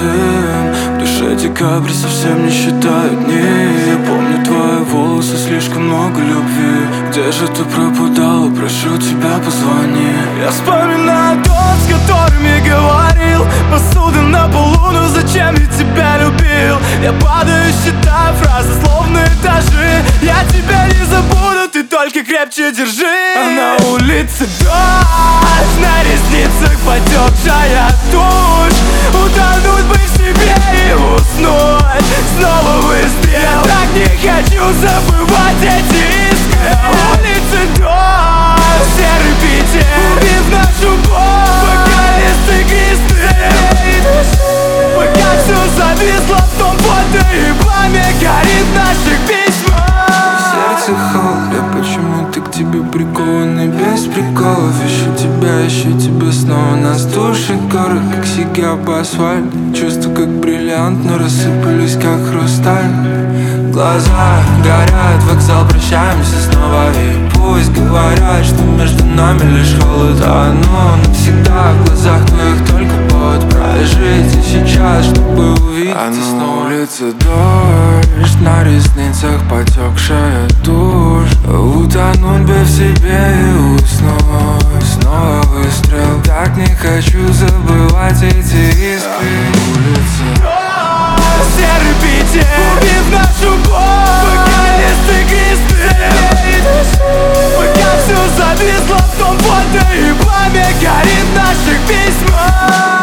дым. В душе декабрь совсем не считает дни. Я помню твои волосы, слишком много любви. Где же ты пропадала, прошу тебя, позвони. Я вспоминаю тот, с которым я говорил. Посуда на полу, но зачем я тебя любил? Я падаю, считаю фразы, словно этажи. Я тебя не забуду, ты только крепче держи. А на улице дождь, на ресницах потекшая тушь. Утонуть бы в себе и уснуть. Снова выстрел. Я так не хочу забывать эти искры. На улице дождь, серый Питер, убив нашу боль. Пока листы гисты, пока все зависло в том фото и пламя горит в наших письмах. Сердце холод, я почему-то к тебе прикованный без приколов. Ищу тебя снова. Нас душит город, как сига по асфальту. Чувства как бриллиант, но рассыпались как хрусталь. Глаза горят, вокзал, прощаемся снова. И пусть говорят, что между нами лишь холод. Оно навсегда в глазах твоих только повод прожить. И сейчас, чтобы увидеть снова. На улице дождь, на ресницах потекшая тушь. Утонуть бы в себе и уснуть. Снова выстрел. Так не хочу забывать эти искры. На улице серый Питер, убив нашу боль. Пока листы гисты, пока все зависло в том фото и пламя горит в наших письмах.